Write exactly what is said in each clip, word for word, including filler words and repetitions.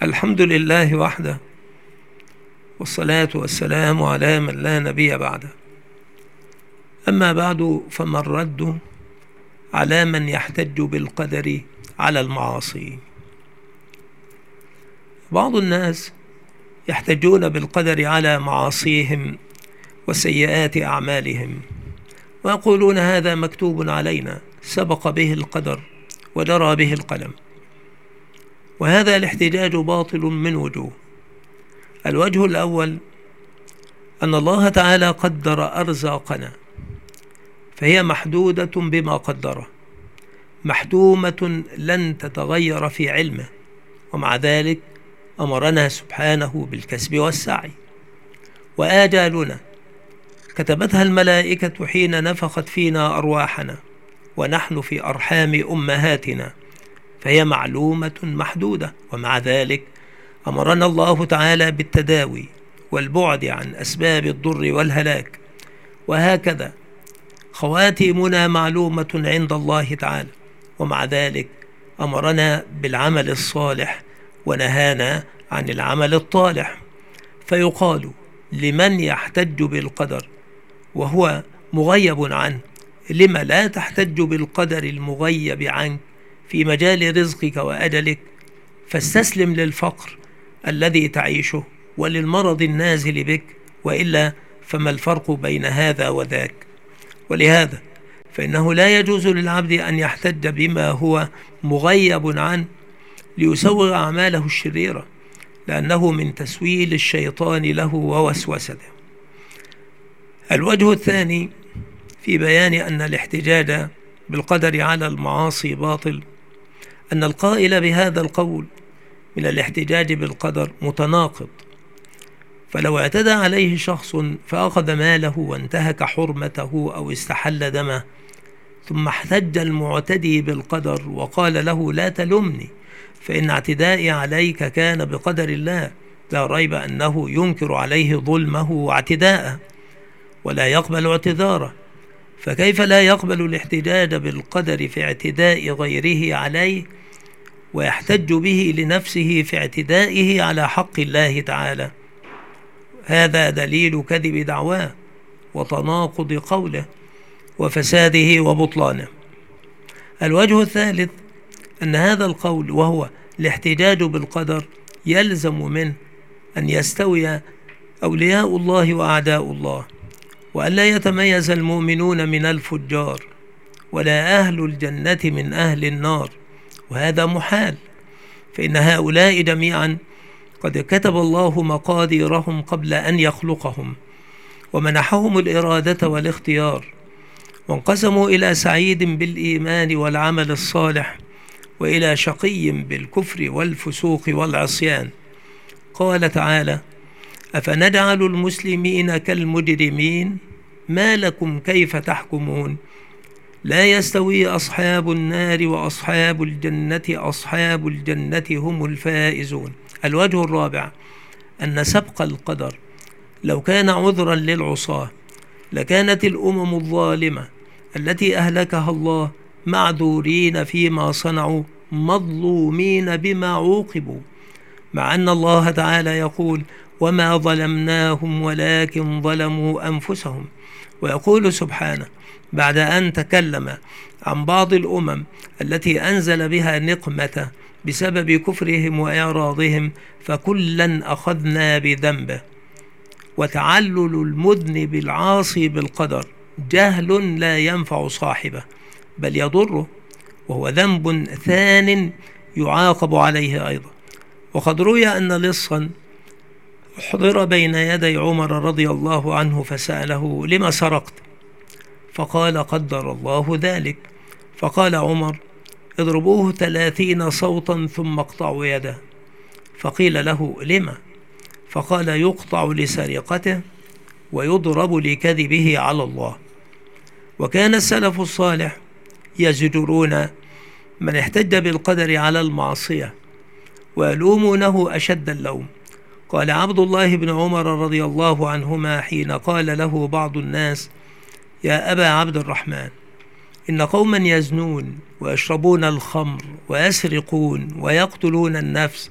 الحمد لله وحده، والصلاة والسلام على من لا نبي بعده. أما بعد، فما الرد على من يحتج بالقدر على المعاصي؟ بعض الناس يحتجون بالقدر على معاصيهم وسيئات أعمالهم، ويقولون هذا مكتوب علينا، سبق به القدر وجرى به القلم. وهذا الاحتجاج باطل من وجوه. الوجه الأول أن الله تعالى قدر أرزاقنا، فهي محدودة بما قدره، محتومة لن تتغير في علمه، ومع ذلك أمرنا سبحانه بالكسب والسعي. وآجالنا كتبتها الملائكة حين نفخت فينا أرواحنا ونحن في أرحام أمهاتنا، فهي معلومة محدودة، ومع ذلك أمرنا الله تعالى بالتداوي والبعد عن أسباب الضر والهلاك. وهكذا خواتيمنا معلومة عند الله تعالى، ومع ذلك أمرنا بالعمل الصالح ونهانا عن العمل الطالح. فيقال لمن يحتج بالقدر وهو مغيب عنه: لما لا تحتج بالقدر المغيب عنك في مجال رزقك وأجلك؟ فاستسلم للفقر الذي تعيشه وللمرض النازل بك، وإلا فما الفرق بين هذا وذاك؟ ولهذا فإنه لا يجوز للعبد أن يحتج بما هو مغيب عنه ليسوغ أعماله الشريرة، لأنه من تسويل الشيطان له ووسوسته. الوجه الثاني في بيان أن الاحتجاج بالقدر على المعاصي باطل، أن القائل بهذا القول من الاحتجاج بالقدر متناقض. فلو اعتدى عليه شخص فأخذ ماله وانتهك حرمته أو استحل دمه، ثم احتج المعتدي بالقدر وقال له: لا تلمني، فإن اعتدائي عليك كان بقدر الله، لا ريب أنه ينكر عليه ظلمه واعتداءه ولا يقبل اعتذاره، فكيف لا يقبل الاحتجاج بالقدر في اعتداء غيره عليه ويحتج به لنفسه في اعتدائه على حق الله تعالى؟ هذا دليل كذب دعواه وتناقض قوله وفساده وبطلانه. الوجه الثالث أن هذا القول وهو الاحتجاج بالقدر يلزم منه أن يستوي أولياء الله وأعداء الله، وأن لا يتميز المؤمنون من الفجار، ولا أهل الجنة من أهل النار، وهذا محال، فإن هؤلاء جميعا قد كتب الله مقاديرهم قبل أن يخلقهم، ومنحهم الإرادة والاختيار، وانقسموا إلى سعيد بالإيمان والعمل الصالح، وإلى شقي بالكفر والفسوق والعصيان. قال تعالى: أفنجعل المسلمين كالمجرمين ما لكم كيف تحكمون لا يستوي أصحاب النار وأصحاب الجنة أصحاب الجنة هم الفائزون. الوجه الرابع أن سبق القدر لو كان عذرا للعصاة لكانت الأمم الظالمة التي أهلكها الله معذورين فيما صنعوا مظلومين بما عوقبوا، مع أن الله تعالى يقول: وما ظلمناهم ولكن ظلموا أنفسهم. ويقول سبحانه بعد أن تكلم عن بعض الأمم التي أنزل بها نقمة بسبب كفرهم وإعراضهم: فكلا أخذنا بذنبه. وتعلل المذنب العاصي بالقدر جهل لا ينفع صاحبه بل يضره، وهو ذنب ثان يعاقب عليه أيضا. وقد روي أن لصا حضر بين يدي عمر رضي الله عنه فسأله: لما سرقت؟ فقال: قدر الله ذلك. فقال عمر: اضربوه ثلاثين صوتا ثم اقطعوا يده. فقيل له: لما؟ فقال: يقطع لسرقته ويضرب لكذبه على الله. وكان السلف الصالح يزجرون من احتج بالقدر على المعصية ويلومونه أشد اللوم. قال عبد الله بن عمر رضي الله عنهما حين قال له بعض الناس: يا أبا عبد الرحمن، إن قوما يزنون ويشربون الخمر ويسرقون ويقتلون النفس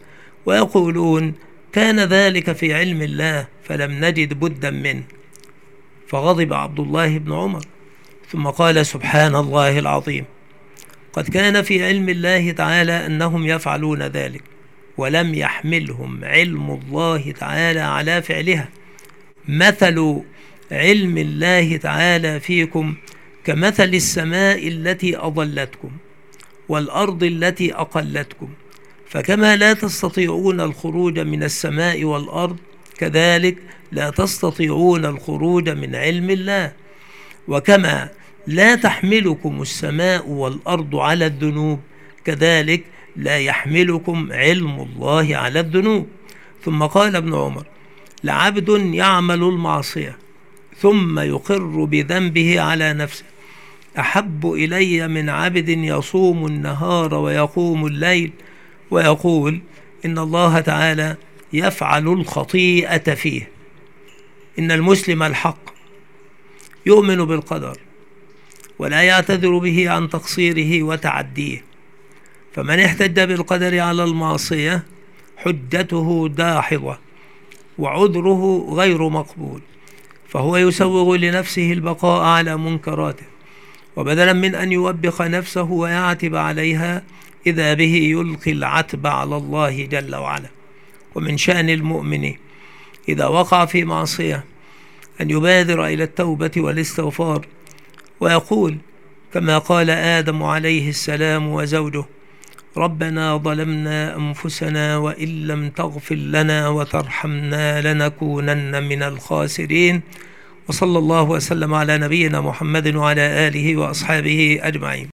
ويقولون كان ذلك في علم الله فلم نجد بدا منه. فغضب عبد الله بن عمر ثم قال سبحان الله العظيم، قد كان في علم الله تعالى أنهم يفعلون ذلك ولم يحملهم علم الله تعالى على فعلها. مثل علم الله تعالى فيكم كمثل السماء التي أضلتكم والأرض التي أقلتكم، فكما لا تستطيعون الخروج من السماء والأرض كذلك لا تستطيعون الخروج من علم الله، وكما لا تحملكم السماء والأرض على الذنوب كذلك لا يحملكم علم الله على الذنوب. ثم قال ابن عمر لعبد يعمل المعصية ثم يقر بذنبه على نفسه أحب إلي من عبد يصوم النهار ويقوم الليل ويقول إن الله تعالى يفعل الخطيئة فيه. إن المسلم الحق يؤمن بالقدر ولا يعتذر به عن تقصيره وتعديه، فمن احتج بالقدر على المعصية حجته داحضة وعذره غير مقبول، فهو يسوغ لنفسه البقاء على منكراته، وبدلا من أن يوبخ نفسه ويعتب عليها إذا به يلقي العتب على الله جل وعلا. ومن شأن المؤمن إذا وقع في معصية أن يبادر إلى التوبة والاستغفار ويقول كما قال آدم عليه السلام وزوجه ربنا ظلمنا أنفسنا وإن لم تغفر لنا وترحمنا لنكونن من الخاسرين. وصلى الله وسلم على نبينا محمد وعلى آله وأصحابه أجمعين.